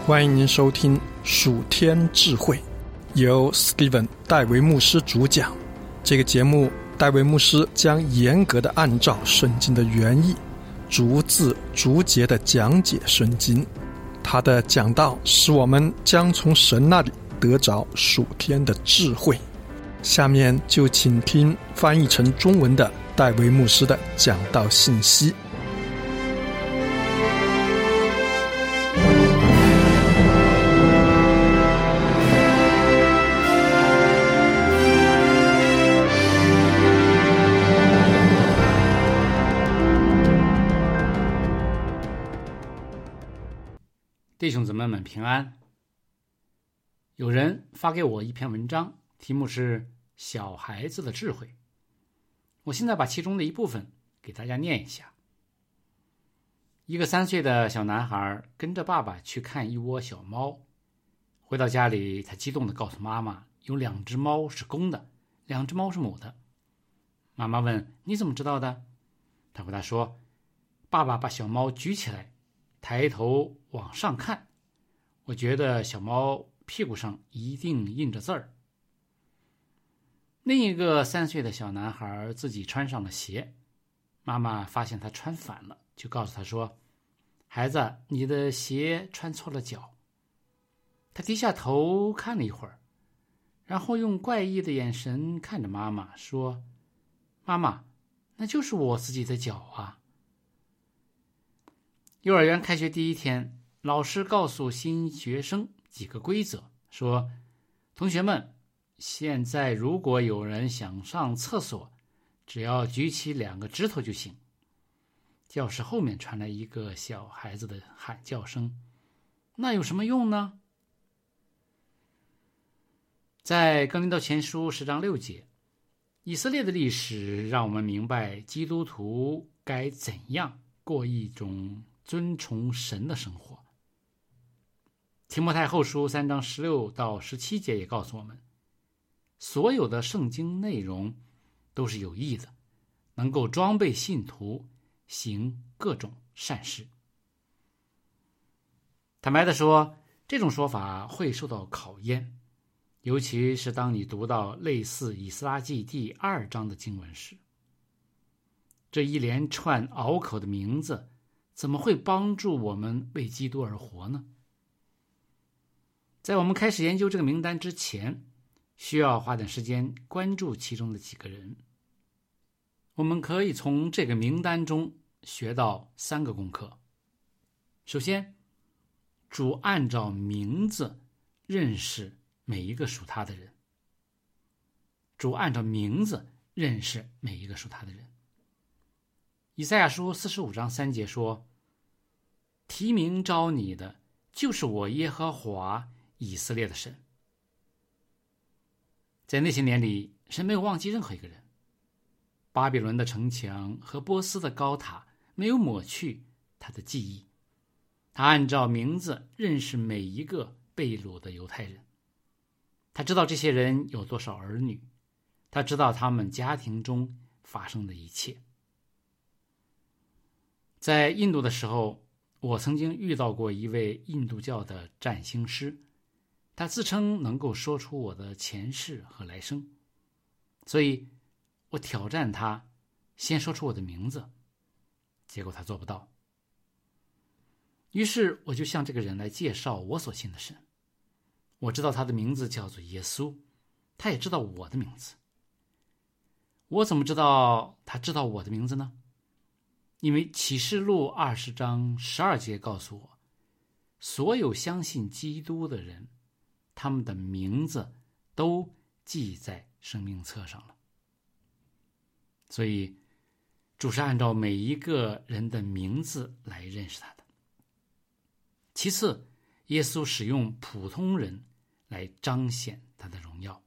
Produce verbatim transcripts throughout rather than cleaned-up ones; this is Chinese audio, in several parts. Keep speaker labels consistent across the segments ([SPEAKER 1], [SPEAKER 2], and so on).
[SPEAKER 1] 欢迎您收听属天智慧，由 Steven 戴维牧师主讲。这个节目，戴维牧师将严格的按照圣经的原意，逐字逐节的讲解圣经。他的讲道使我们将从神那里得着属天的智慧。下面就请听翻译成中文的戴维牧师的讲道信息。
[SPEAKER 2] 弟兄姊妹们平安。有人发给我一篇文章，题目是小孩子的智慧。我现在把其中的一部分给大家念一下。一个三岁的小男孩跟着爸爸去看一窝小猫，回到家里，他激动地告诉妈妈，有两只猫是公的，两只猫是母的。妈妈问，你怎么知道的？他回答说，爸爸把小猫举起来，抬头往上看，我觉得小猫屁股上一定印着字儿。另一个三岁的小男孩自己穿上了鞋，妈妈发现他穿反了，就告诉他说，孩子，你的鞋穿错了脚。他低下头看了一会儿，然后用怪异的眼神看着妈妈说，妈妈，那就是我自己的脚啊。幼儿园开学第一天，老师告诉新学生几个规则，说，同学们，现在如果有人想上厕所，只要举起两个指头就行。教室后面传来一个小孩子的喊叫声，那有什么用呢？在哥林多前书十章六节，以色列的历史让我们明白基督徒该怎样过一种尊崇神的生活。提摩太后书三章十六到十七节也告诉我们，所有的圣经内容都是有益的，能够装备信徒行各种善事。坦白地说，这种说法会受到考验，尤其是当你读到类似以斯拉记第二章的经文时。这一连串拗口的名字怎么会帮助我们为基督而活呢？在我们开始研究这个名单之前，需要花点时间关注其中的几个人。我们可以从这个名单中学到三个功课。首先，主按照名字认识每一个属他的人。主按照名字认识每一个属他的人。以赛亚书四十五章三节说，提名召你的就是我耶和华以色列的神。在那些年里，神没有忘记任何一个人。巴比伦的城墙和波斯的高塔没有抹去他的记忆。他按照名字认识每一个被掳的犹太人。他知道这些人有多少儿女，他知道他们家庭中发生的一切。在印度的时候，我曾经遇到过一位印度教的占星师，他自称能够说出我的前世和来生，所以我挑战他先说出我的名字，结果他做不到。于是我就向这个人来介绍我所信的神。我知道他的名字叫做耶稣，他也知道我的名字。我怎么知道他知道我的名字呢？因为启示录二十章十二节告诉我，所有相信基督的人，他们的名字都记在生命册上了。所以主是按照每一个人的名字来认识他的。其次，耶稣使用普通人来彰显他的荣耀。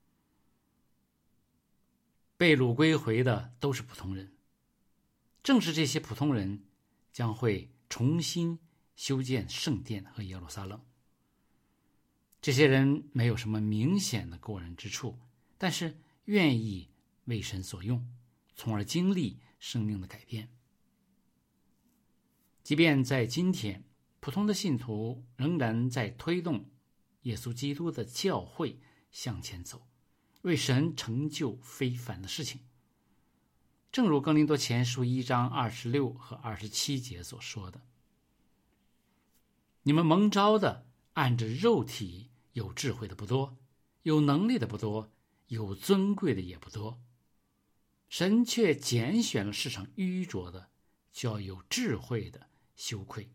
[SPEAKER 2] 被掳归回的都是普通人，正是这些普通人将会重新修建圣殿和耶路撒冷。这些人没有什么明显的过人之处，但是愿意为神所用，从而经历生命的改变。即便在今天， 普通的信徒仍然在推动耶稣基督的教会向前走，为神成就非凡的事情。正如哥林多前书一章二十六和二十七节所说的，你们蒙召的按着肉体有智慧的不多，有能力的不多，有尊贵的也不多，神却拣选了世上愚拙的，叫有智慧的羞愧。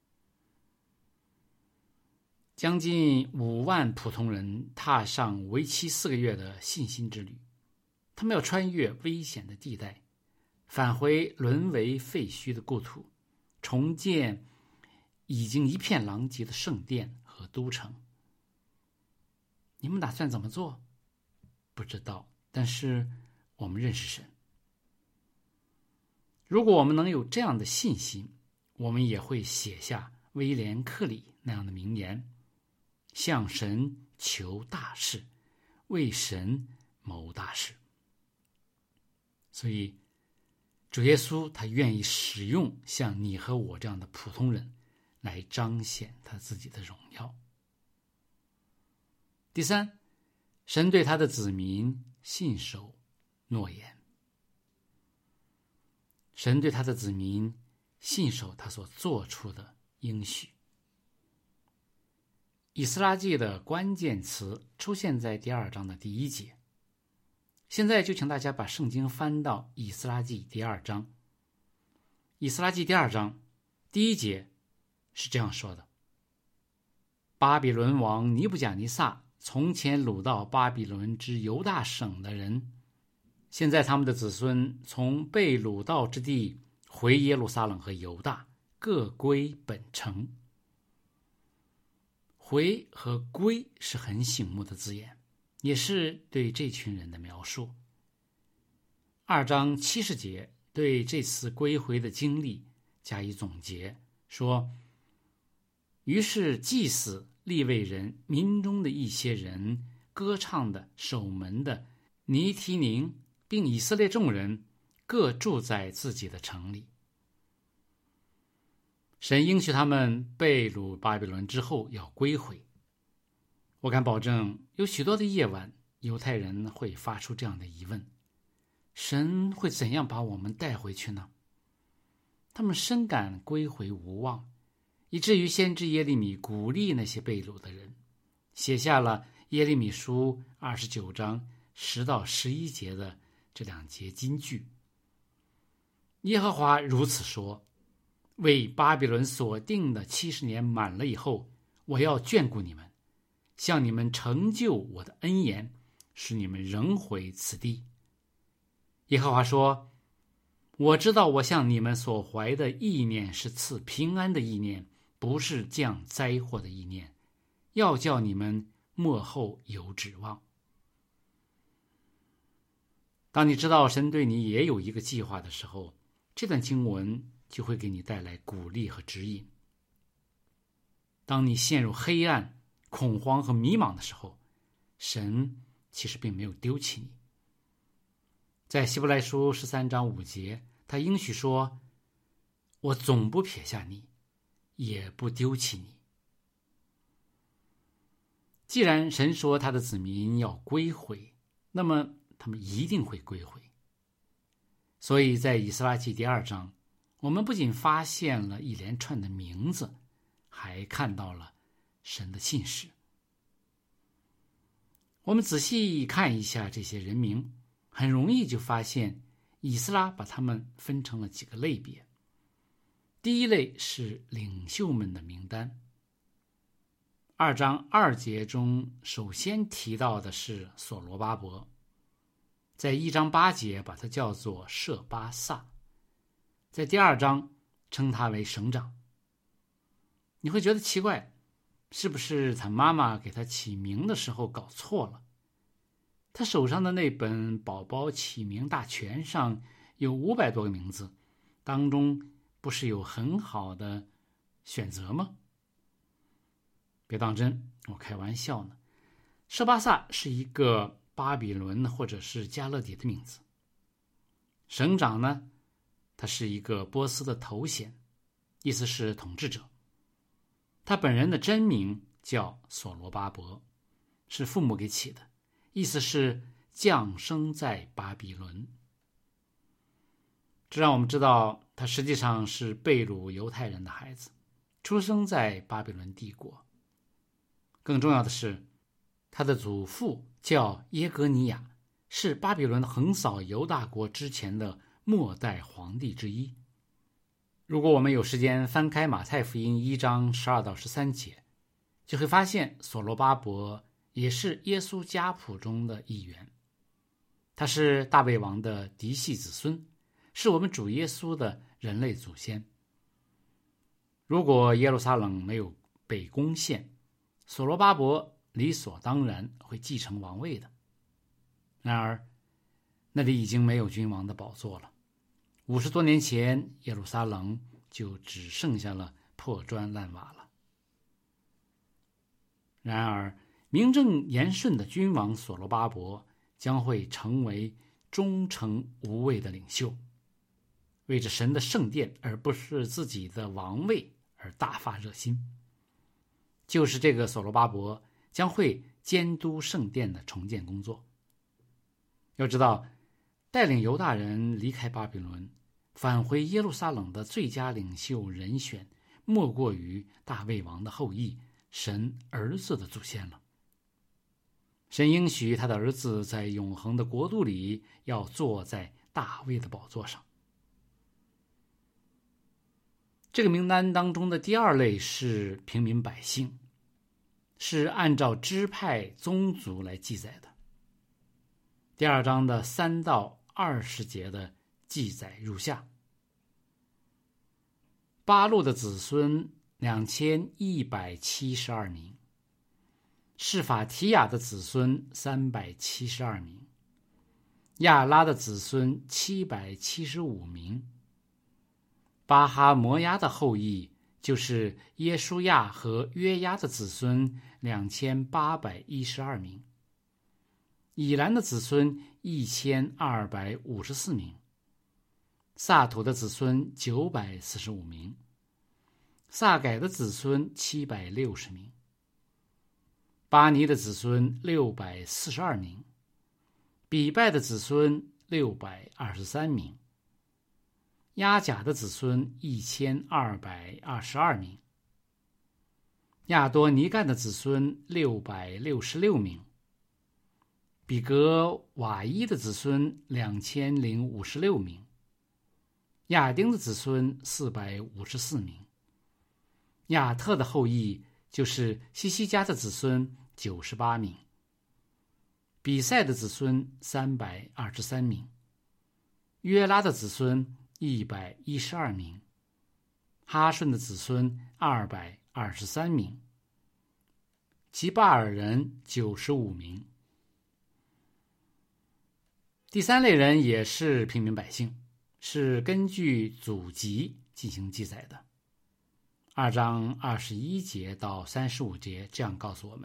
[SPEAKER 2] 将近五万普通人踏上为期四个月的信心之旅，他们要穿越危险的地带，返回沦为废墟的故土，重建已经一片狼藉的圣殿和都城。你们打算怎么做？不知道，但是我们认识神。如果我们能有这样的信心，我们也会写下威廉·克里那样的名言：向神求大事，为神谋大事。所以主耶稣他愿意使用像你和我这样的普通人来彰显他自己的荣耀。第三，神对他的子民信守诺言。神对他的子民信守他所做出的应许。以斯拉记的关键词出现在第二章的第一节。现在就请大家把圣经翻到以斯拉记第二章。以斯拉记第二章第一节是这样说的：巴比伦王尼布甲尼撒从前掳到巴比伦之犹大省的人，现在他们的子孙从被掳到之地回耶路撒冷和犹大，各归本城。回和归是很醒目的字眼，也是对这群人的描述。二章七十节对这次归回的经历加以总结，说：于是祭司、利未人、民中的一些人、歌唱的、守门的、尼提宁，并以色列众人各住在自己的城里。神应许他们被掳巴比伦之后要归回。我敢保证，有许多的夜晚，犹太人会发出这样的疑问：神会怎样把我们带回去呢？他们深感归回无望，以至于先知耶利米鼓励那些被掳的人，写下了耶利米书二十九章十到十一节的这两节金句。耶和华如此说：为巴比伦所定的七十年满了以后，我要眷顾你们，向你们成就我的恩言，使你们仍回此地。耶和华说：我知道我向你们所怀的意念是赐平安的意念，不是降灾祸的意念，要叫你们末后有指望。当你知道神对你也有一个计划的时候，这段经文就会给你带来鼓励和指引。当你陷入黑暗、恐慌和迷茫的时候，神其实并没有丢弃你。在希伯来书十三章五节，他应许说：我总不撇下你，也不丢弃你。既然神说他的子民要归回，那么他们一定会归回。所以在以斯拉记第二章，我们不仅发现了一连串的名字，还看到了神的信使。我们仔细看一下这些人名，很容易就发现以斯拉把他们分成了几个类别。第一类是领袖们的名单。二章二节中首先提到的是所罗巴伯，在一章八节把他叫做舍巴萨，在第二章称他为省长。你会觉得奇怪，是不是他妈妈给他起名的时候搞错了？他手上的那本宝宝起名大全上有五百多个名字，当中不是有很好的选择吗？别当真，我开玩笑呢。舍巴萨是一个巴比伦或者是加勒底的名字。省长呢，他是一个波斯的头衔，意思是统治者。 他本人的真名叫所罗巴伯，是父母给起的，意思是降生在巴比伦。这让我们知道他实际上是被掳犹太人的孩子，出生在巴比伦帝国。更重要的是，他的祖父叫耶哥尼亚，是巴比伦横扫犹大国之前的末代皇帝之一。如果我们有时间翻开马太福音一章十二到十三节，就会发现所罗巴伯也是耶稣家谱中的一员。他是大卫王的嫡系子孙，是我们主耶稣的人类祖先。如果耶路撒冷没有被攻陷，所罗巴伯理所当然会继承王位的。然而，那里已经没有君王的宝座了。五十多年前，耶路撒冷就只剩下了破砖烂瓦了。然而，名正言顺的君王所罗巴伯将会成为忠诚无畏的领袖，为着神的圣殿而不是自己的王位而大发热心。就是这个所罗巴伯将会监督圣殿的重建工作。要知道，带领犹大人离开巴比伦返回耶路撒冷的最佳领袖人选，莫过于大卫王的后裔，神儿子的祖先了。神应许他的儿子在永恒的国度里要坐在大卫的宝座上。这个名单当中的第二类是平民百姓，是按照支派宗族来记载的。第二章的三到二十节的记载如下：巴路的子孙两千一百七十二名，示法提亚的子孙三百七十二名，亚拉的子孙七百七十五名，巴哈摩亚的后裔就是耶书亚和约押的子孙两千八百一十二名，以兰的子孙一千二百五十四名，萨土的子孙九百四十五名，萨改的子孙七百六十名，巴尼的子孙六百四十二名，比拜的子孙六百二十三名，亚甲的子孙一千二百二十二名，亚多尼干的子孙六百六十六名，比格瓦伊的子孙两千零五十六名，亚丁的子孙四百五十四名，亚特的后裔就是西西家的子孙九十八名，比赛的子孙三百二十三名，约拉的子孙一百一十二名，哈顺的子孙二百二十三名，吉巴尔人九十五名。第三类人也是平民百姓，是根据祖籍进行记载的。二章二十一节到三十五节这样告诉我们：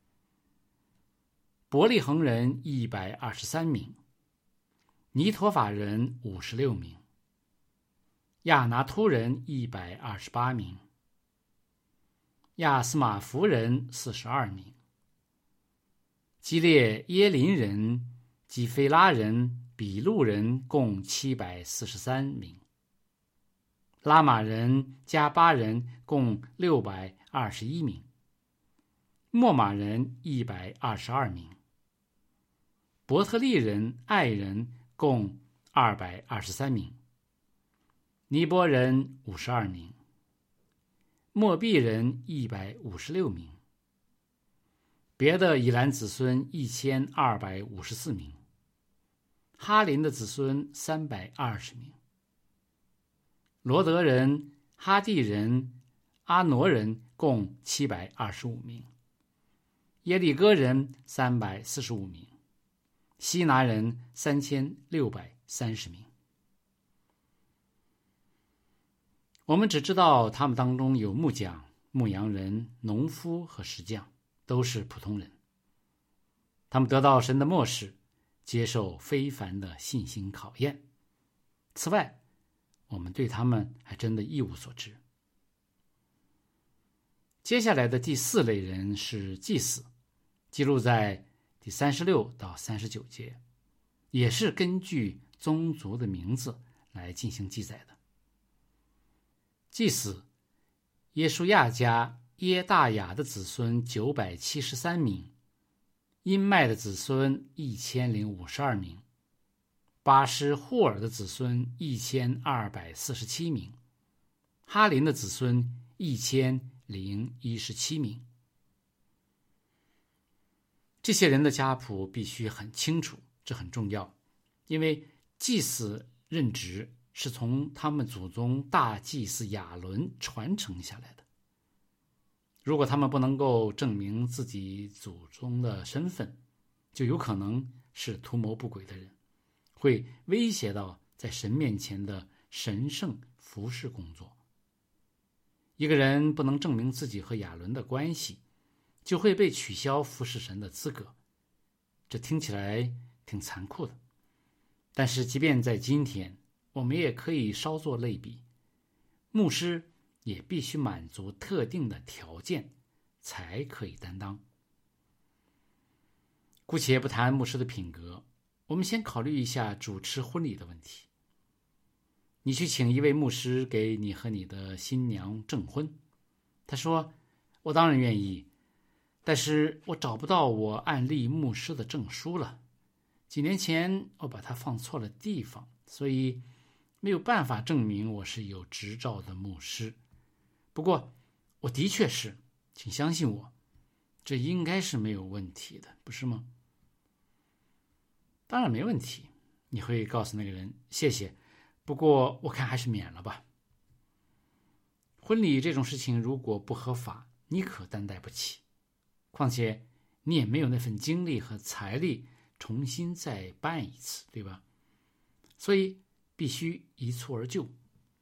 [SPEAKER 2] 伯利恒人一百二十三名，尼陀法人五十六名，亚拿突人一百二十八名，亚斯马弗人四十二名，基列耶林人、基菲拉人、比路人共七百四十三名，拉玛人、加巴人共六百二十一名，莫马人一百二十二名，伯特利人、爱人共二百二十三名，尼波人五十二名，莫毕人一百五十六名，别的以兰子孙一千二百五十四名，哈林的子孙三百二十名，罗德人、哈地人、阿挪人共七百二十五名，耶利哥人三百四十五名，希拿人三千六百三十名。我们只知道他们当中有木匠、牧羊人、农夫和石匠，都是普通人。他们得到神的默示，接受非凡的信心考验。此外，我们对他们还真的一无所知。 接下来的第四类人是祭司，记录在第三十六到三十九节，也是根据宗族的名字来进行记载的。祭司耶书亚家耶大雅的子孙九百七十三名，因麦的子孙一千零五十二名，巴施霍尔的子孙一千二百四十七名，哈林的子孙一千零一十七名。这些人的家谱必须很清楚，这很重要，因为祭司任职是从他们祖宗大祭司亚伦传承下来的。如果他们不能够证明自己祖宗的身份，就有可能是图谋不轨的人，会威胁到在神面前的神圣服侍工作。一个人不能证明自己和亚伦的关系，就会被取消服侍神的资格。这听起来挺残酷的，但是即便在今天，我们也可以稍作类比，牧师也必须满足特定的条件才可以担当。姑且不谈牧师的品格，我们先考虑一下主持婚礼的问题。你去请一位牧师给你和你的新娘证婚，他说：我当然愿意，但是我找不到我按立牧师的证书了，几年前我把它放错了地方，所以没有办法证明我是有执照的牧师。不过我的确是，请相信我，这应该是没有问题的，不是吗？当然没问题，你会告诉那个人，谢谢，不过我看还是免了吧。婚礼这种事情如果不合法，你可担待不起，况且你也没有那份精力和财力重新再办一次，对吧？所以必须一蹴而就。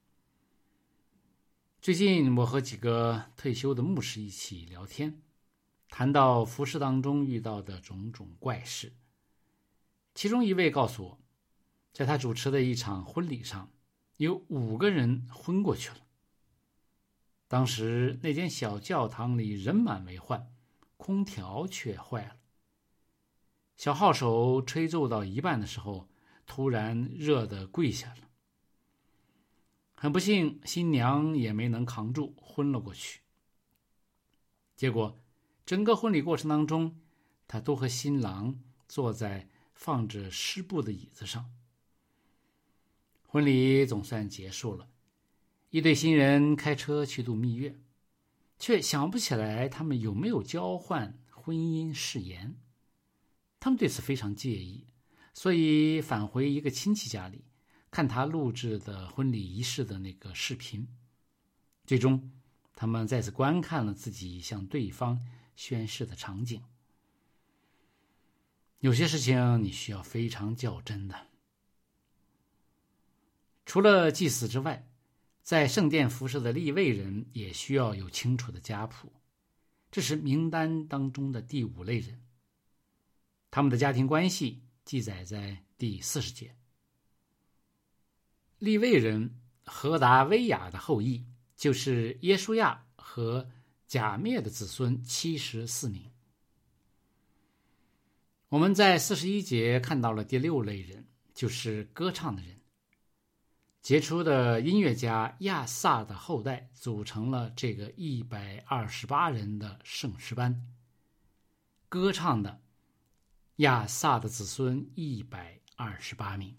[SPEAKER 2] 最近我和几个退休的牧师一起聊天，谈到服事当中遇到的种种怪事。其中一位告诉我，在他主持的一场婚礼上，有五个人昏过去了。当时那间小教堂里人满为患，空调却坏了。小号手吹奏到一半的时候，突然热得跪下了。很不幸，新娘也没能扛住，昏了过去。结果整个婚礼过程当中，她都和新郎坐在放着湿布的椅子上。婚礼总算结束了，一对新人开车去度蜜月，却想不起来他们有没有交换婚姻誓言。他们对此非常介意，所以返回一个亲戚家里，看他录制的婚礼仪式的那个视频。最终他们再次观看了自己向对方宣誓的场景。有些事情你需要非常较真的。除了祭司之外，在圣殿服侍的利未人也需要有清楚的家谱，这是名单当中的第五类人。他们的家庭关系记载在第四十节。利未人何达威亚的后裔就是耶书亚和甲灭的子孙七十四名。我们在四十一节看到了第六类人，就是歌唱的人。杰出的音乐家亚萨的后代组成了这个一百二十八人的圣诗班。歌唱的亚萨的子孙一百二十八名。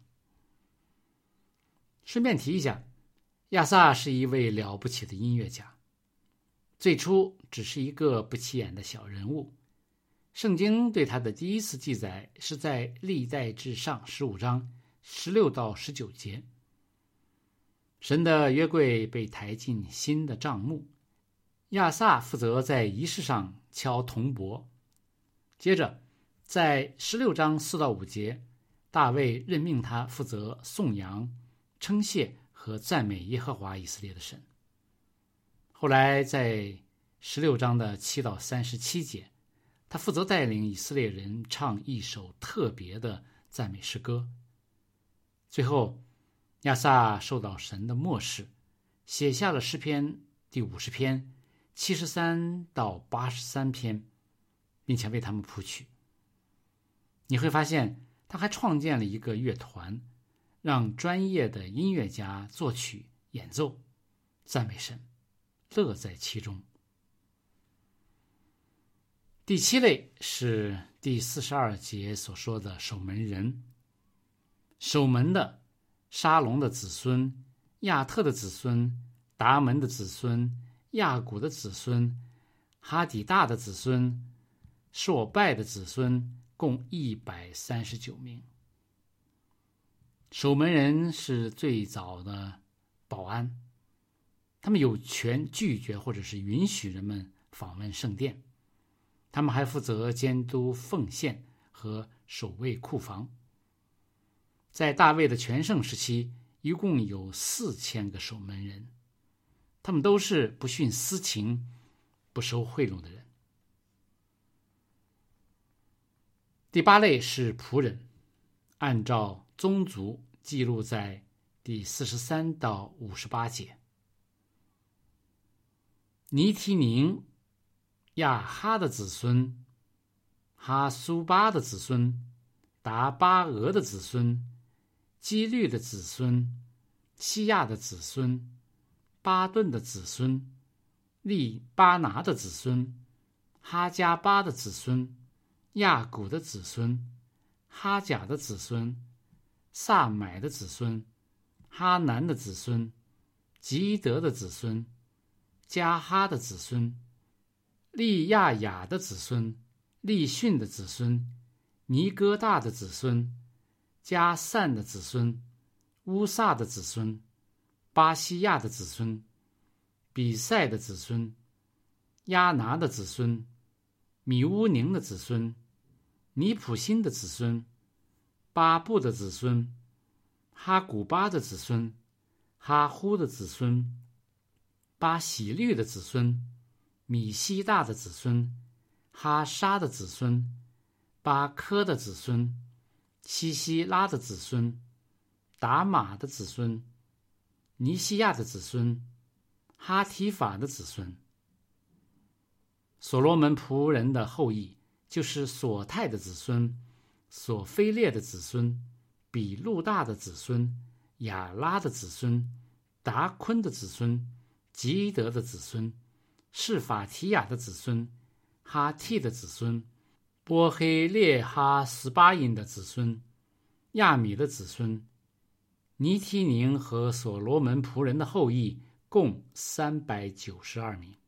[SPEAKER 2] 顺便提一下，亚萨是一位了不起的音乐家，最初只是一个不起眼的小人物。圣经对他的第一次记载是在历代志上十五章十六到十九节。神的约柜被抬进新的帐幕，亚萨负责在仪式上敲铜钹。接着在十六章四到五节，大卫任命他负责颂扬、称谢和赞美耶和华以色列的神。后来在十六章的七到三十七节，他负责带领以色列人唱一首特别的赞美诗歌。最后亚萨受到神的默示，写下了诗篇第五十篇， 七十三到八十三篇，并且为他们谱曲。你会发现，他还创建了一个乐团，让专业的音乐家作曲演奏，赞美神，乐在其中。第七类是第四十二节所说的守门人。守门的沙龙的子孙、亚特的子孙、达门的子孙、亚古的子孙、哈底大的子孙、朔拜的子孙，共一百三十九名。守门人是最早的保安，他们有权拒绝或者是允许人们访问圣殿。他们还负责监督奉献和守卫库房。在大卫的全盛时期，一共有四千个守门人，他们都是不徇私情、不收贿赂的人。第八类是仆人，按照宗族记录在第四十三到五十八节。尼提宁、亚哈的子孙、哈苏巴的子孙、达巴俄的子孙、基律的子孙、西亚的子孙、巴顿的子孙、利巴拿的子孙、哈加巴的子孙、亚古的子孙、哈甲的子孙、萨买的子孙、哈南的子孙、吉德的子孙、加哈的子孙、利亚雅的子孙、利逊的子孙、尼哥大的子孙、加散的子孙、乌萨的子孙、巴西亚的子孙、比赛的子孙、亚拿的子孙、米乌宁的子孙、尼普辛的子孙、巴布的子孙、哈古巴的子孙、哈呼的子孙、巴喜律的子孙、米西大的子孙、哈沙的子孙、巴科的子孙、西西拉的子孙、达玛的子孙、尼西亚的子孙、哈提法的子孙。所罗门仆人的后裔就是索泰的子孙、索菲列的子孙、比路大的子孙、亚拉的子孙、达昆的子孙、吉德的子孙、示法提亚的子孙、哈替的子孙、波黑列哈斯巴因的子孙、亚米的子孙。尼提宁和所罗门仆人的后裔共三百九十二名。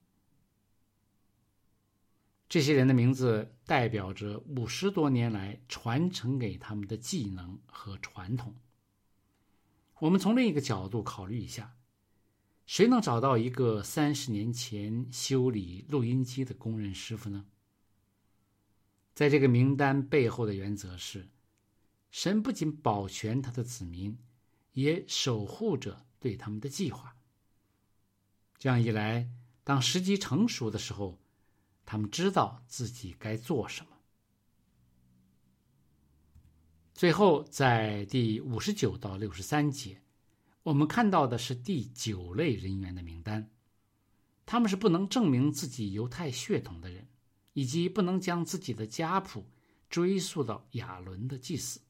[SPEAKER 2] 这些人的名字代表着五十多年来传承给他们的技能和传统。我们从另一个角度考虑一下，谁能找到一个三十年前修理录音机的工人师傅呢？在这个名单背后的原则是，神不仅保全他的子民，也守护着对他们的计划。这样一来，当时机成熟的时候，他们知道自己该做什么。最后，在第五十九到六十三节，我们看到的是第九类人员的名单。他们是不能证明自己犹太血统的人，以及不能将自己的家谱追溯到亚伦的祭司。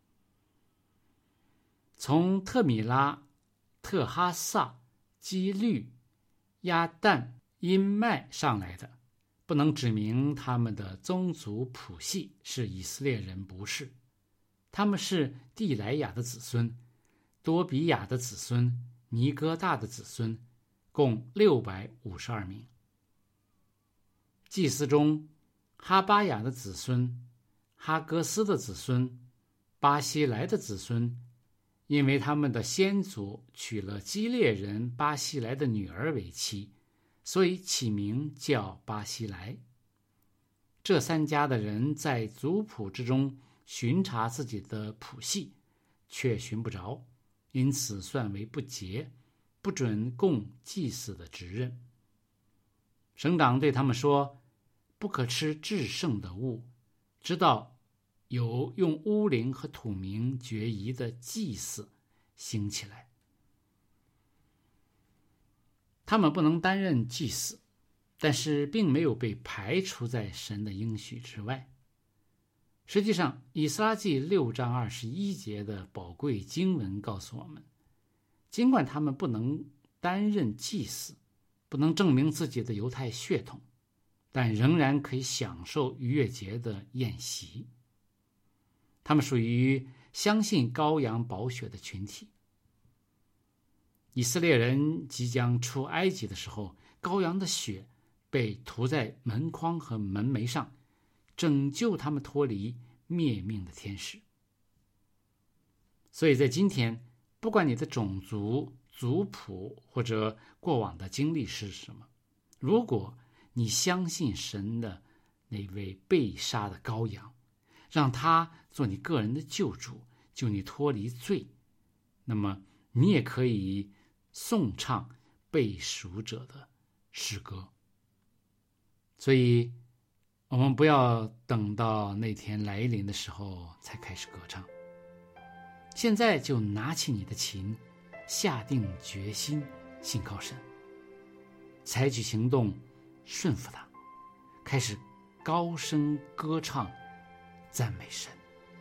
[SPEAKER 2] 从特米拉、特哈萨、基律、亚旦、因麦上来的，不能指明他们的宗族谱系是以色列人，不是。他们是地莱雅的子孙、多比亚的子孙、尼哥大的子孙，共六百五十二名。祭司中，哈巴雅的子孙、哈戈斯的子孙、巴西莱的子孙，因为他们的先祖娶了基列人巴西莱的女儿为妻，所以起名叫巴西莱。这三家的人在族谱之中巡查自己的谱系，却寻不着，因此算为不洁，不准供祭祀的职任。省长对他们说，不可吃至圣的物，直到有用乌灵和土名决疑的祭祀兴起来。他们不能担任祭司， 但是并没有被排除在神的应许之外。实际上，以斯拉记六章二十一节的宝贵经文告诉我们，尽管他们不能担任祭司，不能证明自己的犹太血统，但仍然可以享受逾越节的宴席。他们属于相信羔羊宝血的群体。以色列人即将出埃及的时候，羔羊的血被涂在门框和门楣上，拯救他们脱离灭命的天使。所以在今天，不管你的种族、族谱或者过往的经历是什么，如果你相信神的那位被杀的羔羊，让他做你个人的救主，救你脱离罪，那么你也可以颂唱被赎者的诗歌。所以我们不要等到那天来临的时候才开始歌唱，现在就拿起你的琴，下定决心信靠神，采取行动顺服他，开始高声歌唱赞美神。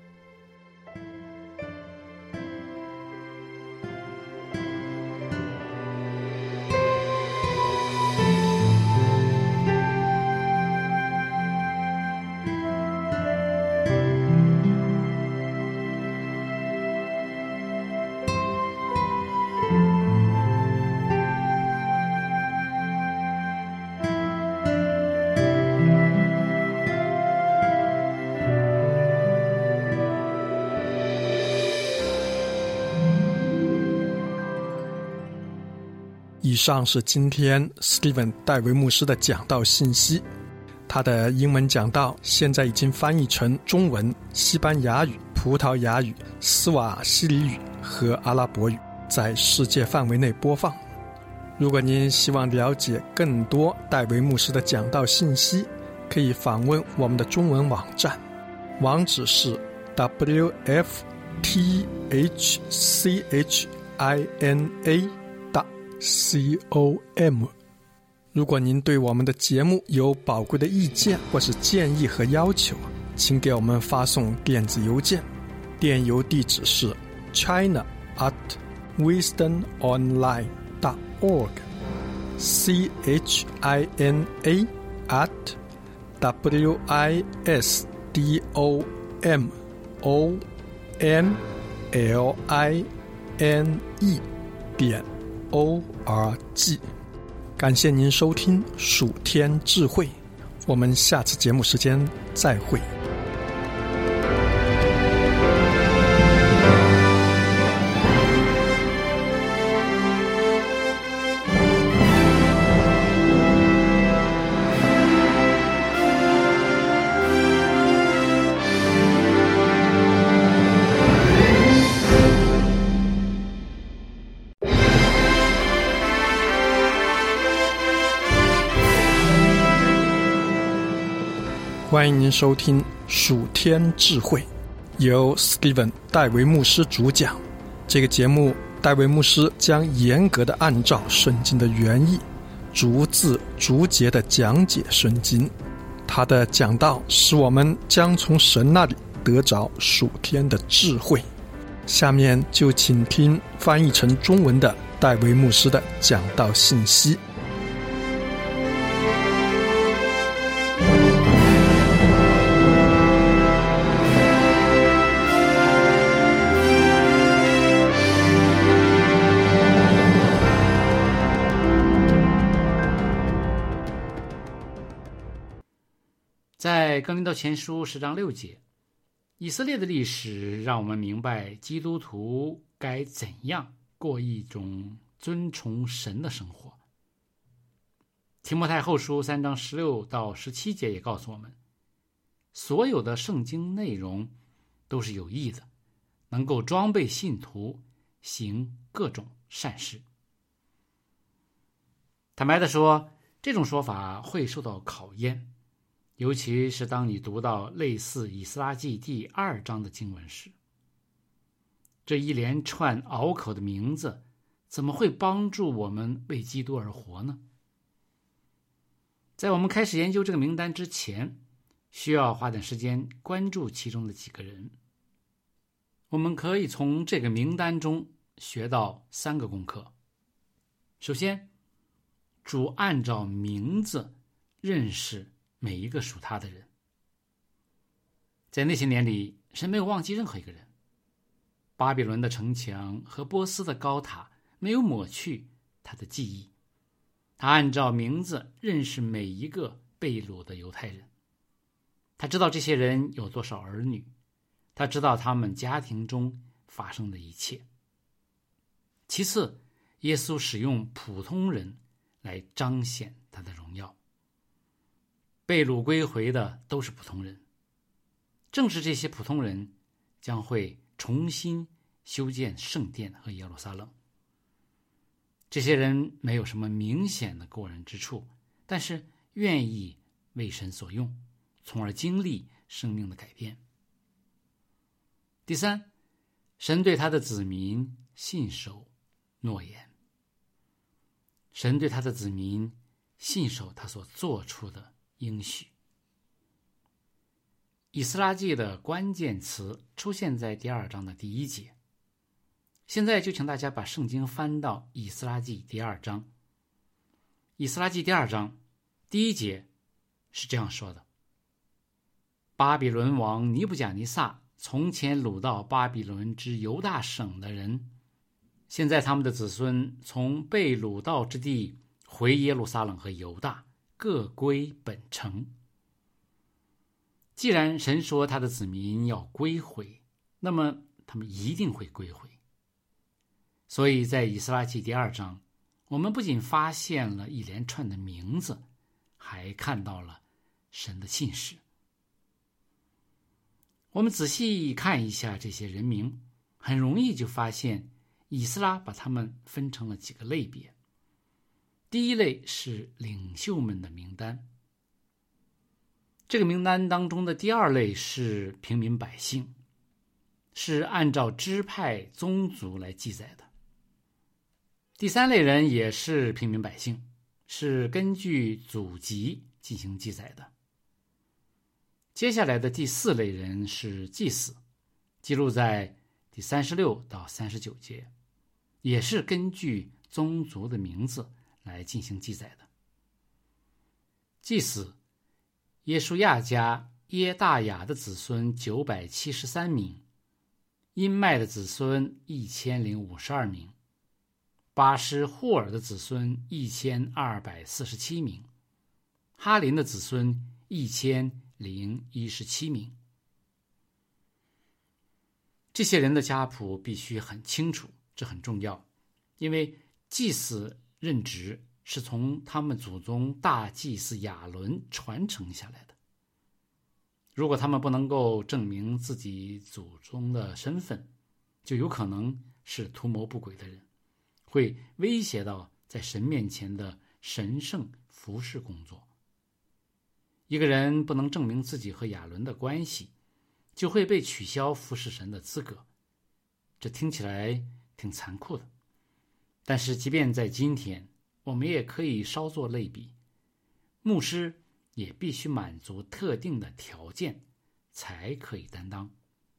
[SPEAKER 1] 以上是今天 Steven 戴维牧师的讲道信息。他的英文讲道现在已经翻译成中文、西班牙语、葡萄牙语、斯瓦希里语和阿拉伯语，在世界范围内播放。如果您希望了解更多戴维牧师的讲道信息，可以访问我们的中文网站，网址是 w f t h c h i n a com。 如果您对我们的节目有宝贵的意见或是建议和要求，请给我们发送电子邮件，电邮地址是 china at wisdom online dot org c h i n a at w i s d o m o n l i n e 点 o r g。 感谢您收听属天智慧，我们下次节目时间再会。欢迎您收听属天智慧，由 Steven 戴维牧师主讲。这个节目，戴维牧师将严格的按照圣经的原意，逐字逐节的讲解圣经。他的讲道使我们将从神那里得着属天的智慧。下面就请听翻译成中文的戴维牧师的讲道信息。
[SPEAKER 2] 在哥林多前书十章六节，以色列的历史让我们明白基督徒该怎样过一种尊崇神的生活。提摩太后书三章十六到十七节也告诉我们，所有的圣经内容都是有益的，能够装备信徒行各种善事。坦白地说，这种说法会受到考验，尤其是当你读到类似以斯拉记第二章的经文时，这一连串拗口的名字怎么会帮助我们为基督而活呢？ 在我们开始研究这个名单之前，需要花点时间关注其中的几个人。我们可以从这个名单中学到三个功课。首先，主按照名字认识每一个属他的人。在那些年里，神没有忘记任何一个人。巴比伦的城墙和波斯的高塔没有抹去他的记忆。他按照名字认识每一个被掳的犹太人。他知道这些人有多少儿女，他知道他们家庭中发生的一切。其次，耶稣使用普通人来彰显他的荣耀。被掳归回的都是普通人，正是这些普通人将会重新修建圣殿和耶路撒冷。这些人没有什么明显的过人之处，但是愿意为神所用，从而经历生命的改变。第三，神对他的子民信守诺言。神对他的子民信守他所做出的应许。以斯拉记的关键词出现在第二章的第一节。现在就请大家把圣经翻到以斯拉记第二章。以斯拉记第二章第一节是这样说的：巴比伦王尼布甲尼撒从前掳到巴比伦之犹大省的人，现在他们的子孙从被掳到之地回耶路撒冷和犹大，各归本城。既然神说他的子民要归回，那么他们一定会归回。所以在以斯拉记第二章，我们不仅发现了一连串的名字，还看到了神的信使。我们仔细看一下这些人名，很容易就发现以斯拉把他们分成了几个类别。第一类是领袖们的名单，这个名单当中的第二类是平民百姓，是按照支派宗族来记载的。第三类人也是平民百姓，是根据祖籍进行记载的。接下来的第四类人是祭司，记录在第三十六到三十九节，也是根据宗族的名字来进行记载的。祭司耶书亚家耶大雅的子孙九百七十三名，因麦的子孙一千零五十二名，巴施霍尔的子孙一千二百四十七名，哈林的子孙一千零一十七名。这些人的家谱必须很清楚，这很重要，因为祭司任职是从他们祖宗大祭司亚伦传承下来的。如果他们不能够证明自己祖宗的身份，就有可能是图谋不轨的人，会威胁到在神面前的神圣服侍工作。一个人不能证明自己和亚伦的关系，就会被取消服侍神的资格。这听起来挺残酷的，但是即便在今天，我们也可以稍作类比。牧师也必须满足特定的条件才可以担当。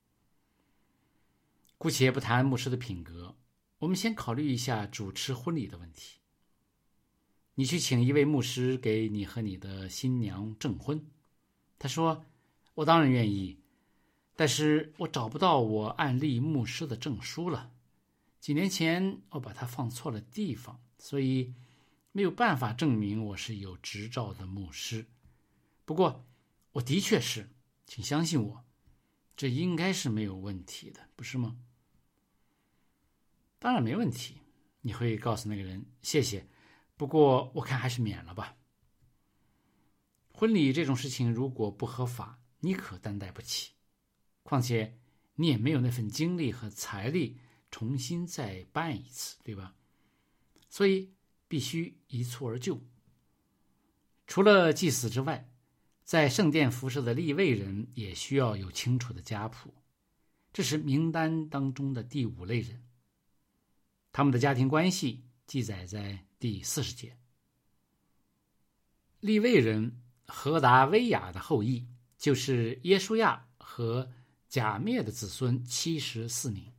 [SPEAKER 2] 姑且不谈牧师的品格，我们先考虑一下主持婚礼的问题。你去请一位牧师给你和你的新娘证婚，他说：我当然愿意，但是我找不到我按立牧师的证书了。几年前我把它放错了地方，所以没有办法证明我是有执照的牧师。不过我的确是，请相信我，这应该是没有问题的，不是吗？当然没问题，你会告诉那个人，谢谢，不过我看还是免了吧。婚礼这种事情如果不合法，你可担待不起，况且你也没有那份精力和财力重新再办一次，对吧？所以必须一蹴而就。除了祭司之外，在圣殿服侍的利未人也需要有清楚的家谱，这是名单当中的第五类人。他们的家庭关系记载在第四十节。 利未人何达威亚的后裔，就是耶书亚和甲篾的子孙七十四名。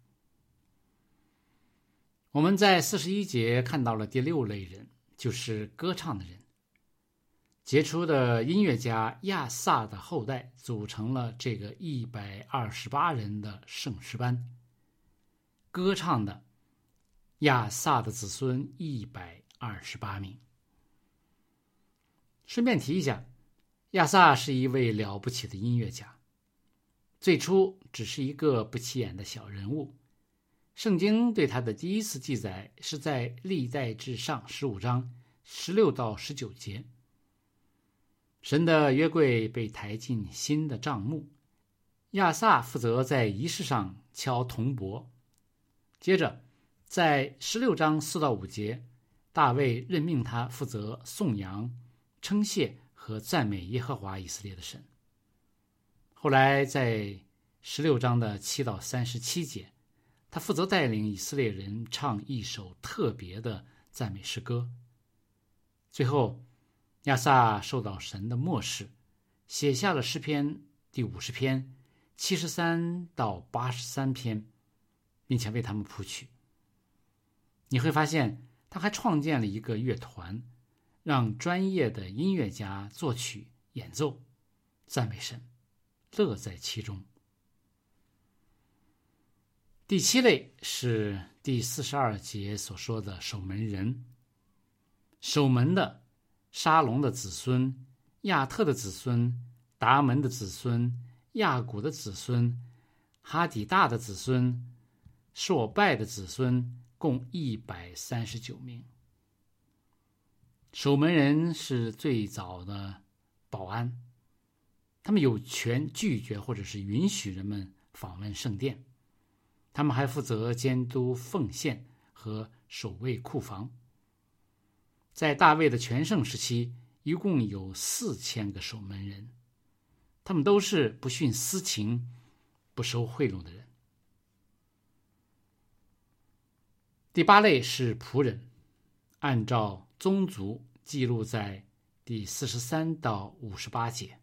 [SPEAKER 2] 我们在四十一节看到了第六类人，就是歌唱的人。杰出的音乐家亚萨的后代组成了这个一百二十八人的圣诗班。歌唱的亚萨的子孙一百二十八名。顺便提一下，亚萨是一位了不起的音乐家，最初只是一个不起眼的小人物。圣经对他的第一次记载是在历代志上十五章十六到十九节。神的约柜被抬进新的帐幕，亚萨负责在仪式上敲铜钹。接着在十六章四到五节，大卫任命他负责颂扬、称谢和赞美耶和华以色列的神。后来在十六章的七到三十七节，他负责带领以色列人唱一首特别的赞美诗歌。最后亚萨受到神的默示，写下了诗篇第五十篇、七十三到八十三篇，并且为他们谱曲。你会发现他还创建了一个乐团，让专业的音乐家作曲演奏，赞美神，乐在其中。第七类是第四十二节所说的守门人。守门的沙龙的子孙、亚特的子孙、达门的子孙、亚古的子孙、哈底大的子孙、朔拜的子孙，共一百三十九名。守门人是最早的保安，他们有权拒绝或者是允许人们访问圣殿。他们还负责监督奉献和守卫库房。在大卫的全盛时期，一共有四千个守门人，他们都是不徇私情、不收贿赂的人。第八类是仆人，按照宗族记录在第四十三到五十八节。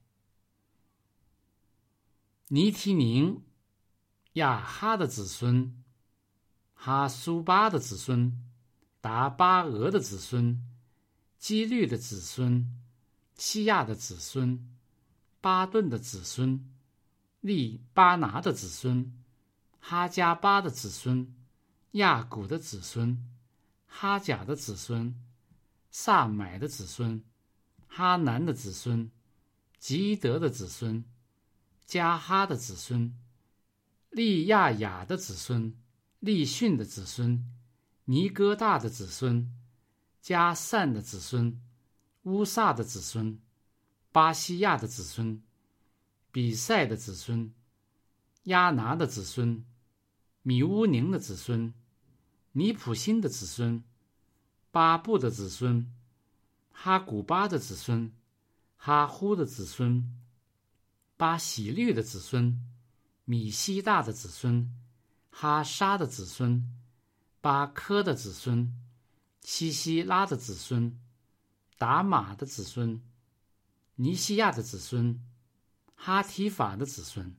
[SPEAKER 2] 尼提宁、亚哈的子孙、哈苏巴的子孙、达巴俄的子孙、基律的子孙、西亚的子孙、巴顿的子孙、利巴拿的子孙、哈加巴的子孙、亚古的子孙、哈甲的子孙、萨买的子孙、哈南的子孙、吉德的子孙、加哈的子孙、利亚雅的子孙、利逊的子孙、尼哥大的子孙、加散的子孙、乌萨的子孙、巴西亚的子孙、比赛的子孙、亚拿的子孙、米乌宁的子孙、尼普辛的子孙、巴布的子孙、哈古巴的子孙、哈呼的子孙、巴喜律的子孙、米西大的子孙、哈沙的子孙、巴科的子孙、西西拉的子孙、达玛的子孙、尼西亚的子孙、哈提法的子孙。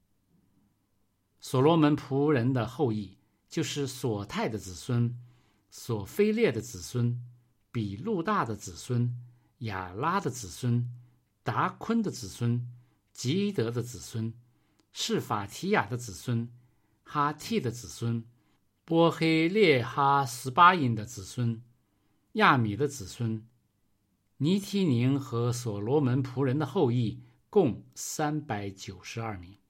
[SPEAKER 2] 所罗门仆人的后裔就是索泰的子孙、索菲列的子孙、比路大的子孙、亚拉的子孙、达昆的子孙、吉德的子孙、示法提亚的子孙、哈替的子孙、波黑列哈斯巴因的子孙、亚米的子孙、尼提宁和所罗门仆人的后裔共三百九十二名。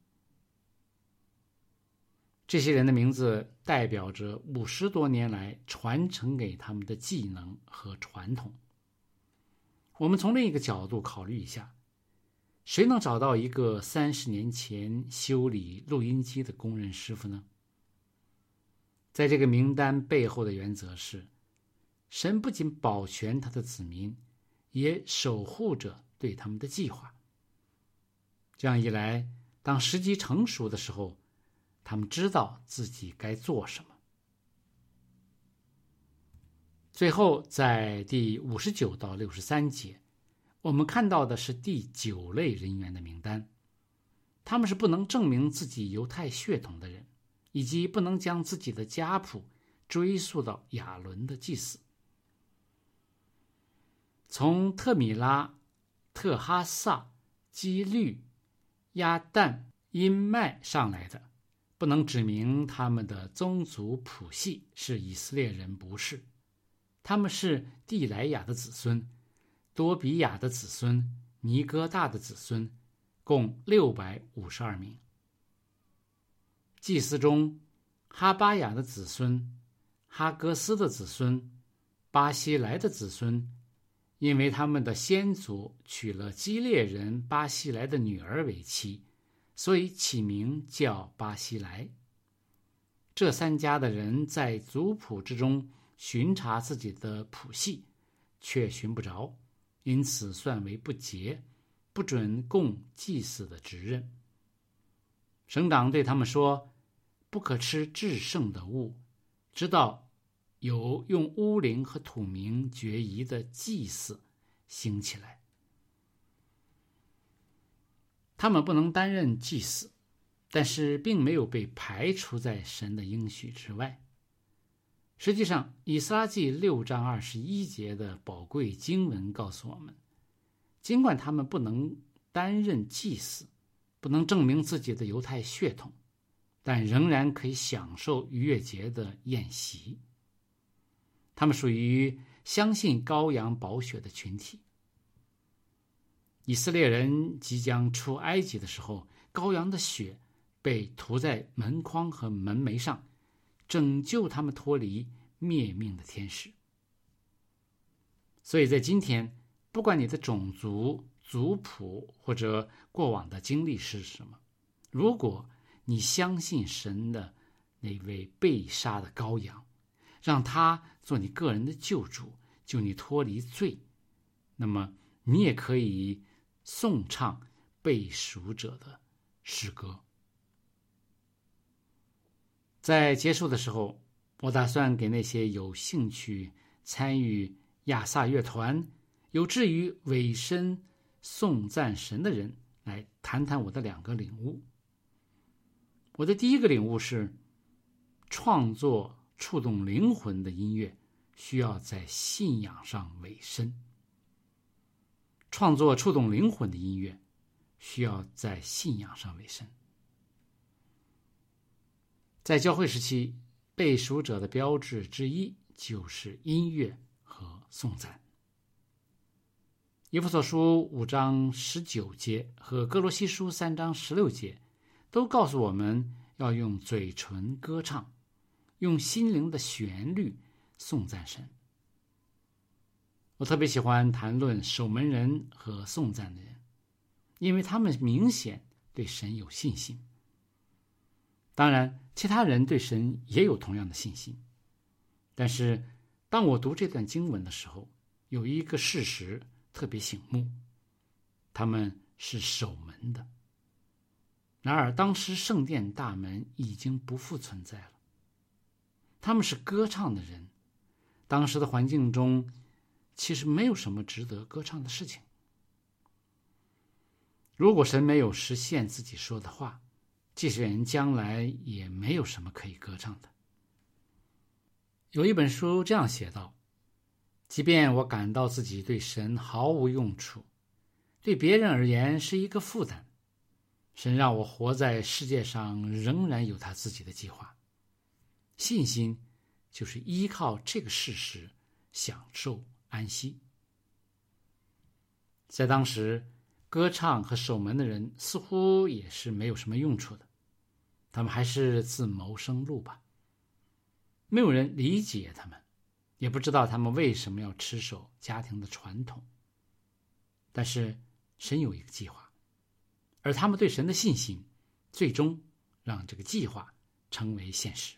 [SPEAKER 2] 这些人的名字代表着五十多年来传承给他们的技能和传统。我们从另一个角度考虑一下，谁能找到一个三十年前修理录音机的工人师傅呢？在这个名单背后的原则是，神不仅保全他的子民，也守护着对他们的计划。这样一来，当时机成熟的时候，他们知道自己该做什么。最后，在第五十九到六十三节， 我们看到的是第九类人员的名单，他们是不能证明自己犹太血统的人，以及不能将自己的家谱追溯到亚伦的祭司。从特米拉、特哈萨、基律、亚旦、因麦上来的，不能指明他们的宗族谱系是以色列人，不是，他们是地莱雅的子孙、多比亚的子孙、尼哥大的子孙，共六百五十二名。祭司中，哈巴雅的子孙、哈戈斯的子孙、巴西莱的子孙，因为他们的先祖娶了基列人巴西莱的女儿为妻，所以起名叫巴西莱。这三家的人在族谱之中巡查自己的谱系，却寻不着，因此算为不洁，不准供祭祀的职任。省长对他们说，不可吃至圣的物，直到有用乌灵和土明决疑的祭祀兴起来。他们不能担任祭司，但是并没有被排除在神的应许之外。实际上，以斯拉记六章二十一节的宝贵经文告诉我们，尽管他们不能担任祭司，不能证明自己的犹太血统，但仍然可以享受逾越节的宴席。他们属于相信羔羊宝血的群体。以色列人即将出埃及的时候，羔羊的血被涂在门框和门楣上，拯救他们脱离灭命的天使。所以在今天，不管你的种族、族谱或者过往的经历是什么，如果你相信神的那位被杀的羔羊，让他做你个人的救主，救你脱离罪，那么你也可以颂唱被赎者的诗歌。在结束的时候，我打算给那些有兴趣参与亚萨乐团、有志于委身颂赞神的人来谈谈我的两个领悟。我的第一个领悟是，创作触动灵魂的音乐需要在信仰上委身。创作触动灵魂的音乐需要在信仰上委身。在教会时期，被赎者的标志之一就是音乐和颂赞。以弗所书五章十九节和哥罗西书三章十六节都告诉我们要用嘴唇歌唱，用心灵的旋律颂赞神。我特别喜欢谈论守门人和颂赞的人，因为他们明显对神有信心。当然，其他人对神也有同样的信心。但是，当我读这段经文的时候，有一个事实特别醒目：他们是守门的。然而，当时圣殿大门已经不复存在了。他们是歌唱的人，当时的环境中其实没有什么值得歌唱的事情。如果神没有实现自己说的话，祭司人将来也没有什么可以歌唱的。有一本书这样写道：即便我感到自己对神毫无用处，对别人而言是一个负担，神让我活在世界上仍然有他自己的计划。信心就是依靠这个事实享受安息。在当时，歌唱和守门的人似乎也是没有什么用处的，他们还是自谋生路吧。没有人理解他们，也不知道他们为什么要持守家庭的传统。但是神有一个计划，而他们对神的信心最终让这个计划成为现实。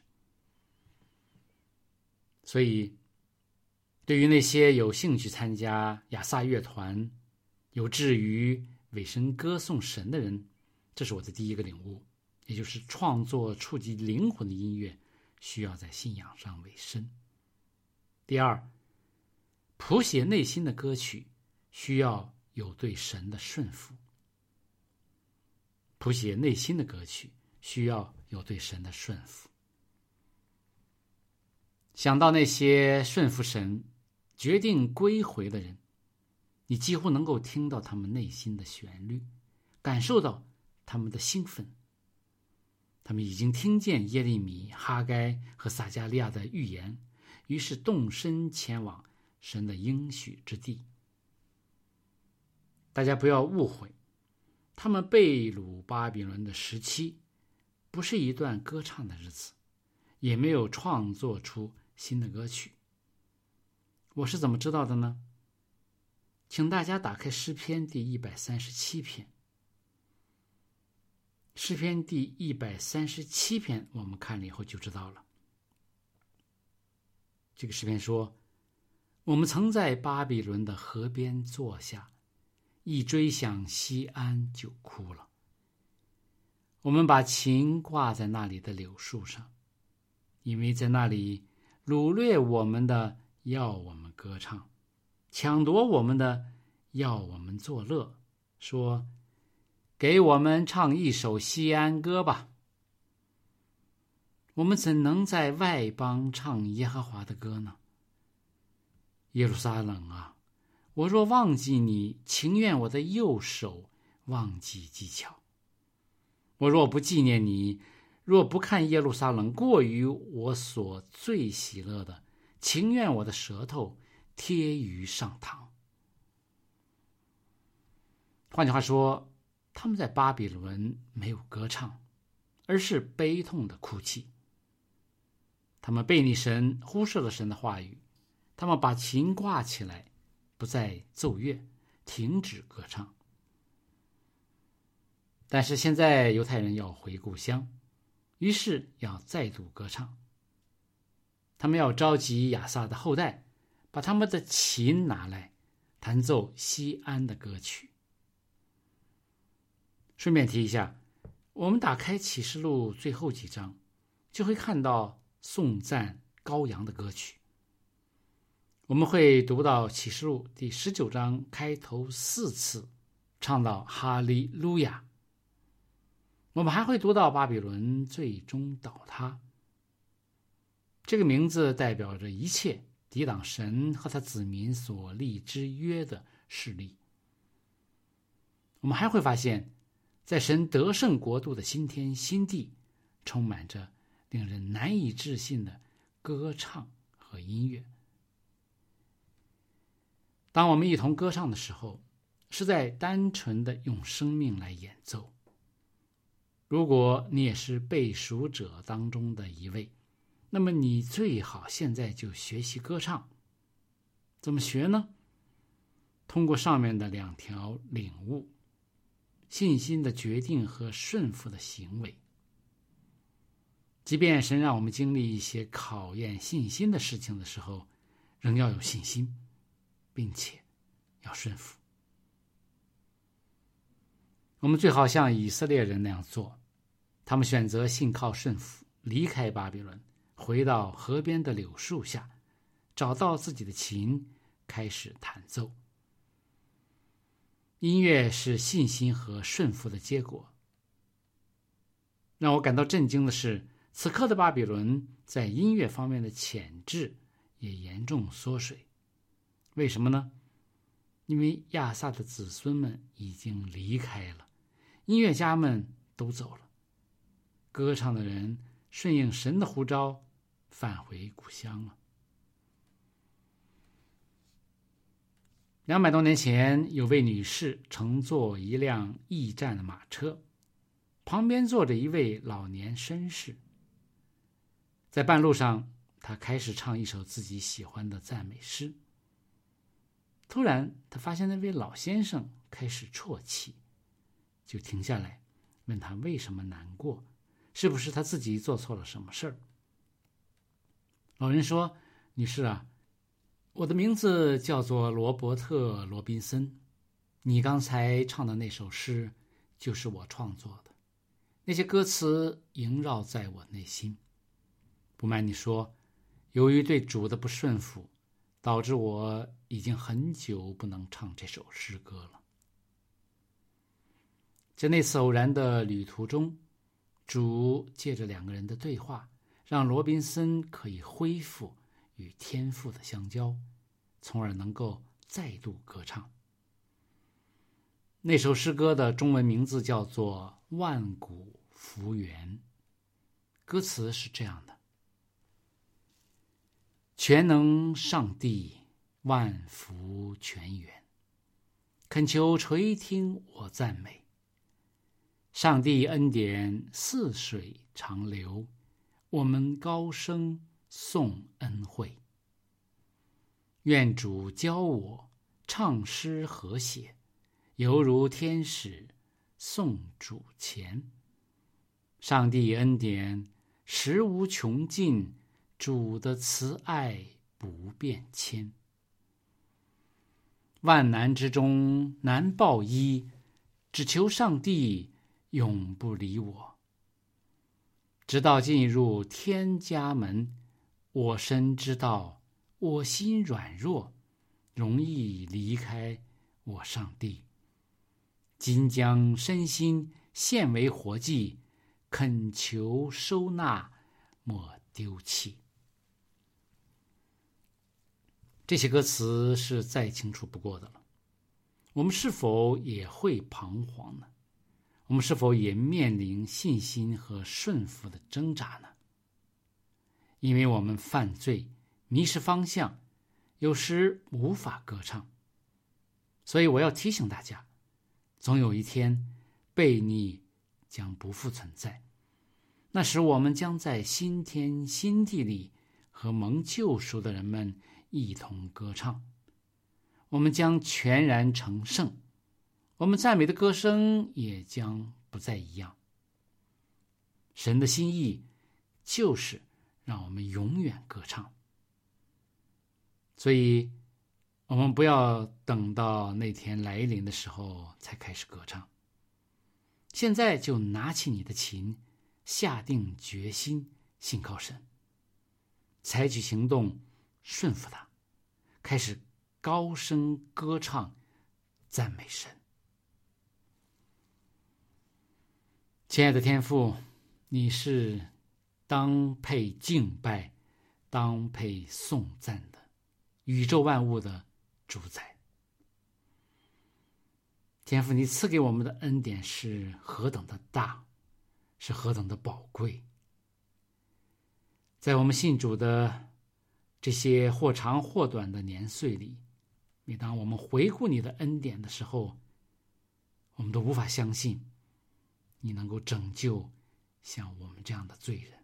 [SPEAKER 2] 所以对于那些有兴趣参加亚萨乐团、有志于委身歌颂神的人，这是我的第一个领悟，也就是创作触及灵魂的音乐需要在信仰上委身。第二，谱写内心的歌曲需要有对神的顺服。谱写内心的歌曲需要有对神的顺服。想到那些顺服神、决定归回的人，你几乎能够听到他们内心的旋律，感受到他们的兴奋。他们已经听见耶利米、哈该和撒迦利亚的预言，于是动身前往神的应许之地。大家不要误会，他们被掳巴比伦的时期不是一段歌唱的日子，也没有创作出新的歌曲。我是怎么知道的呢？请大家打开诗篇第一百三十七篇。诗篇第一百三十七篇我们看了以后就知道了。这个诗篇说，我们曾在巴比伦的河边坐下，一追想西安就哭了。我们把琴挂在那里的柳树上，因为在那里掳掠我们的要我们歌唱，抢夺我们的要我们作乐，说给我们唱一首西安歌吧。我们怎能在外邦唱耶和华的歌呢？耶路撒冷啊，我若忘记你，情愿我的右手忘记技巧。我若不纪念你，若不看耶路撒冷过于我所最喜乐的，情愿我的舌头贴于上膛。换句话说，他们在巴比伦没有歌唱，而是悲痛的哭泣。他们背逆神，忽视了神的话语，他们把琴挂起来，不再奏乐，停止歌唱。但是现在犹太人要回故乡，于是要再度歌唱。他们要召集亚萨的后代，把他们的琴拿来，弹奏西安的歌曲。顺便提一下，我们打开启示录最后几章，就会看到颂赞羔羊的歌曲。我们会读到启示录第十九章开头四次唱到哈利路亚。我们还会读到巴比伦最终倒塌。这个名字代表着一切抵挡神和他子民所立之约的势力。我们还会发现，在神得胜国度的新天新地，充满着令人难以置信的歌唱和音乐。当我们一同歌唱的时候，是在单纯的用生命来演奏。如果你也是被赎者当中的一位，那么你最好现在就学习歌唱。怎么学呢？通过上面的两条领悟：信心的决定和顺服的行为。即便神让我们经历一些考验信心的事情的时候，仍要有信心，并且要顺服。我们最好像以色列人那样做，他们选择信靠顺服，离开巴比伦，回到河边的柳树下，找到自己的琴，开始弹奏。音乐是信心和顺服的结果。让我感到震惊的是，此刻的巴比伦在音乐方面的潜质也严重缩水。为什么呢？因为亚萨的子孙们已经离开了，音乐家们都走了，歌唱的人顺应神的呼召，返回故乡了。两百多年前，有位女士乘坐一辆驿站的马车，旁边坐着一位老年绅士。在半路上，她开始唱一首自己喜欢的赞美诗。突然，她发现那位老先生开始啜泣，就停下来，问他为什么难过，是不是他自己做错了什么事儿？老人说：“女士啊，我的名字叫做罗伯特·罗宾森，你刚才唱的那首诗就是我创作的，那些歌词萦绕在我内心。不瞒你说，由于对主的不顺服，导致我已经很久不能唱这首诗歌了。” 在那次偶然的旅途中，主借着两个人的对话，让罗宾森可以恢复与天父的相交，从而能够再度歌唱。那首诗歌的中文名字叫做《万古福源》，歌词是这样的：全能上帝，万福全源，恳求垂听我赞美。上帝恩典似水长流，我们高声颂恩惠。愿主教我唱诗和谐，犹如天使颂主前。上帝恩典实无穷尽，主的慈爱不变迁。万难之中难报一，只求上帝永不离我。直到进入天家门，我深知道我心软弱，容易离开我上帝。今将身心献为活祭，恳求收纳，莫丢弃。这些歌词是再清楚不过的了。我们是否也会彷徨呢？我们是否也面临信心和顺服的挣扎呢？因为我们犯罪，迷失方向，有时无法歌唱。所以我要提醒大家，总有一天悖逆将不复存在，那时我们将在新天新地里和蒙救赎的人们一同歌唱，我们将全然成圣，我们赞美的歌声也将不再一样。神的心意就是让我们永远歌唱，所以我们不要等到那天来临的时候才开始歌唱，现在就拿起你的琴，下定决心信靠神，采取行动顺服他，开始高声歌唱赞美神。亲爱的天父，你是当配敬拜、当配颂赞的宇宙万物的主宰。天父，你赐给我们的恩典是何等的大，是何等的宝贵。在我们信主的这些或长或短的年岁里，每当我们回顾你的恩典的时候，我们都无法相信你能够拯救像我们这样的罪人。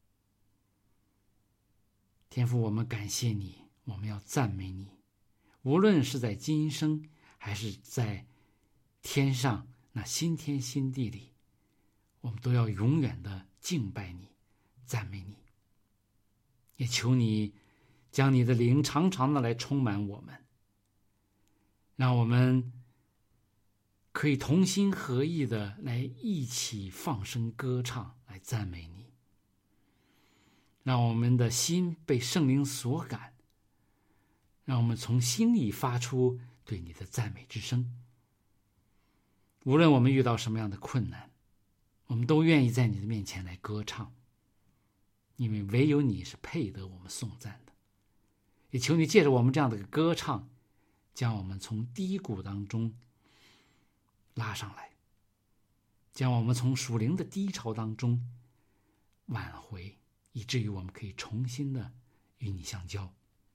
[SPEAKER 2] 天父，我们感谢你，我们要赞美你，无论是在今生还是在天上那新天新地里，我们都要永远的敬拜你，赞美你。也求你将你的灵常常的来充满我们，让我们可以同心合意的来一起放声歌唱，来赞美你。让我们的心被圣灵所感，让我们从心里发出对你的赞美之声。无论我们遇到什么样的困难，我们都愿意在你的面前来歌唱，因为唯有你是配得我们颂赞的。也求你借着我们这样的歌唱，将我们从低谷当中拉上来，将我们从属灵的低潮当中挽回，以至于我们可以重新的与你相交。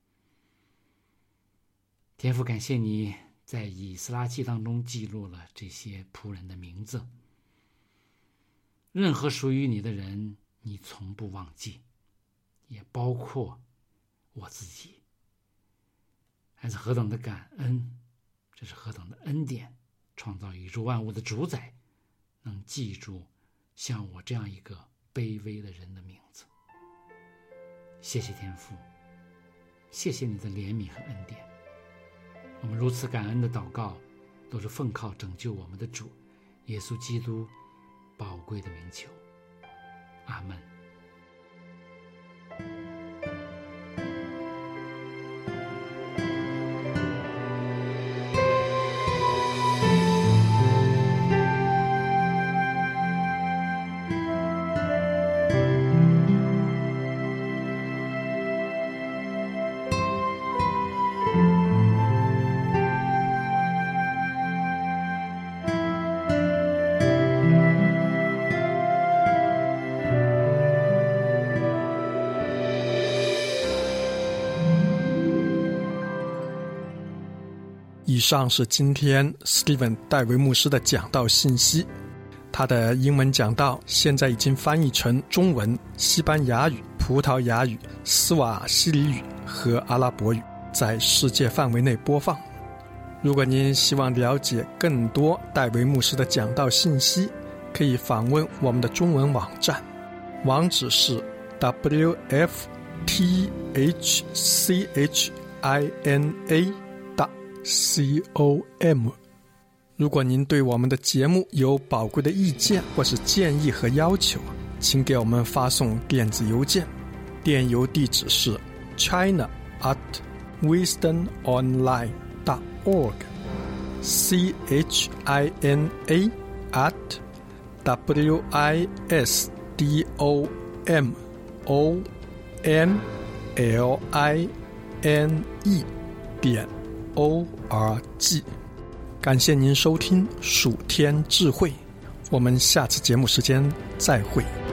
[SPEAKER 2] 天父，感谢你在以斯拉记当中记录了这些仆人的名字，任何属于你的人你从不忘记，也包括我自己。还是何等的感恩，这是何等的恩典，创造宇宙万物的主宰能记住像我这样一个卑微的人的名字。谢谢天父，谢谢你的怜悯和恩典。我们如此感恩的祷告，都是奉靠拯救我们的主耶稣基督宝贵的名求。阿们。
[SPEAKER 1] 以上是今天 Steven 戴维牧师的讲道信息。他的英文讲道现在已经翻译成中文、西班牙语、葡萄牙语、斯瓦希里语和阿拉伯语，在世界范围内播放。如果您希望了解更多戴维牧师的讲道信息，可以访问我们的中文网站，网址是 w f t h c h i n a 点 com。如果您对我们的节目有宝贵的意见或是建议和要求，请给我们发送电子邮件，电邮地址是 china at wisdom online dot org c h i n a at w i s d o m o n l i n e 点 o r g。感谢您收听蜀天智慧，我们下次节目时间再会。